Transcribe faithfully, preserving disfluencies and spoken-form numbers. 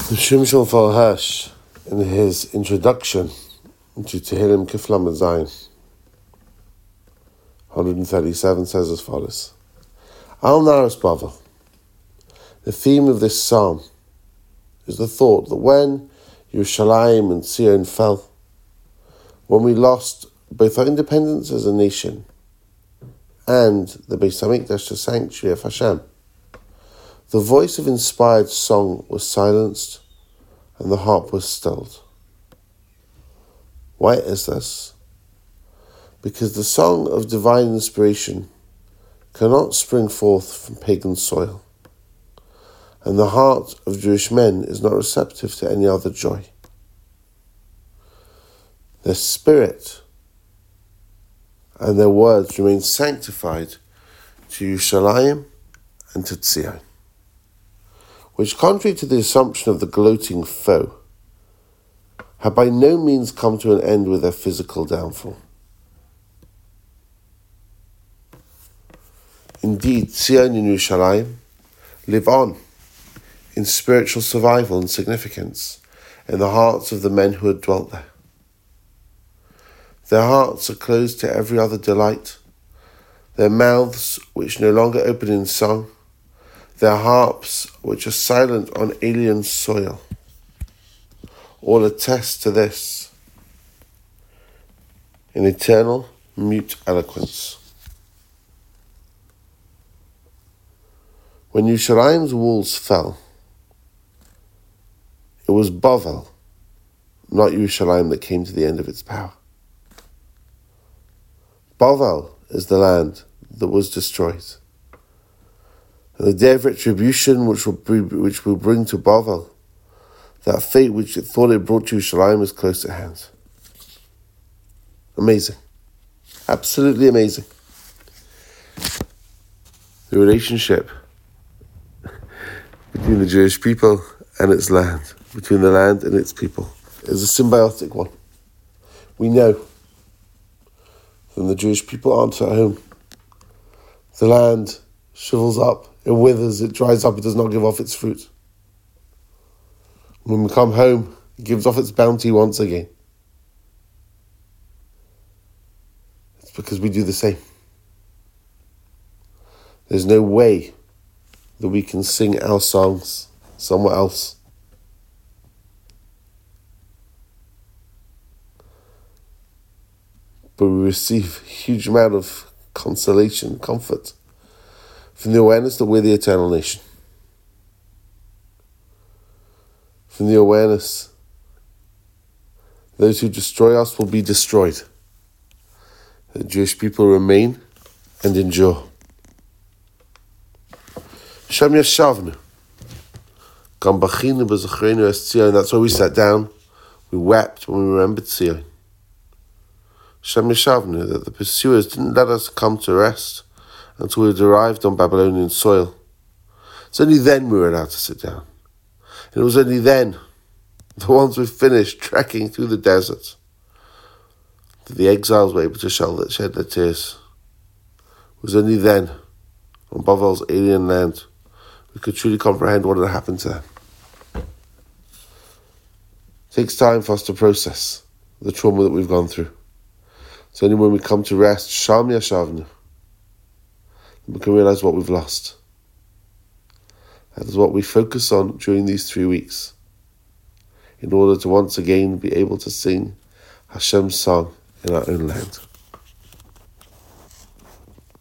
The Shimshon Hirsch, in his introduction to Tehillim Kuf Lamed Zayin, one thirty-seven, says as follows: Al Naras Bavel. The theme of this psalm is the thought that when Yerushalayim and Zion fell, when we lost both our independence as a nation and the Beis Hamikdash, the sanctuary of Hashem, the voice of inspired song was silenced and the harp was stilled. Why is this? Because the song of divine inspiration cannot spring forth from pagan soil, and the heart of Jewish men is not receptive to any other joy. Their spirit and their words remain sanctified to Yerushalayim and to Zion, which, contrary to the assumption of the gloating foe, have by no means come to an end with their physical downfall. Indeed, Zion and Yerushalayim live on in spiritual survival and significance in the hearts of the men who had dwelt there. Their hearts are closed to every other delight, their mouths which no longer open in song, their harps which are silent on alien soil, all attest to this in eternal mute eloquence. When Yerushalayim's walls fell, it was Bavel, not Yerushalayim, that came to the end of its power. Bavel is the land that was destroyed. And the day of retribution which will, be, which will bring to Bavel, that fate which it thought it brought to Yerushalayim, is close at hand. Amazing. Absolutely amazing. The relationship between the Jewish people and its land, between the land and its people, is a symbiotic one. We know when the Jewish people aren't at home, the land shrivels up, it withers, it dries up, it does not give off its fruit. When we come home, it gives off its bounty once again. It's because we do the same. There's no way that we can sing our songs somewhere else. But we receive a huge amount of consolation, comfort, from the awareness that we're the eternal nation. From the awareness those who destroy us will be destroyed. The Jewish people remain and endure. Shem Yashavnu. Gam bachinu b'zachrenu es Tzion. That's why we sat down. We wept when we remembered Tzion. Shem Yashavnu, that the pursuers didn't let us come to rest until we had arrived on Babylonian soil. It's only then we were allowed to sit down. And it was only then, the ones who finished trekking through the desert, that the exiles were able to shed their tears. It was only then, on Bavel's alien land, we could truly comprehend what had happened to them. It takes time for us to process the trauma that we've gone through. It's only when we come to rest, Sham Yashavnu, we can realize what we've lost. That is what we focus on during these three weeks, in order to once again be able to sing Hashem's song in our own land.